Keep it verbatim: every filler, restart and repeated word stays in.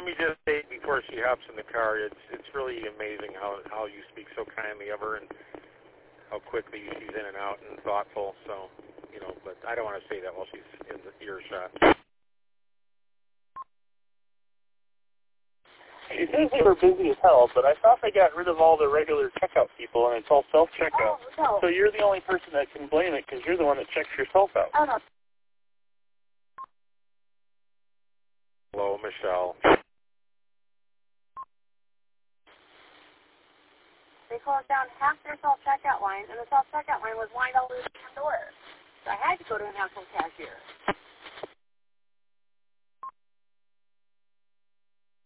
let me just say before she hops in the car, it's it's really amazing how how you speak so kindly of her and how quickly she's in and out and thoughtful. So, you know, but I don't want to say that while she's in the earshot. It says they were busy as hell, but I thought they got rid of all the regular checkout people, and it's all self-checkout. Oh, no. So you're the only person that can blame it because you're the one that checks yourself out. Oh, no. Hello, Michelle. They closed down half their self-checkout lines, and the self-checkout line was lined all the way to the door. So I had to go to an actual cashier.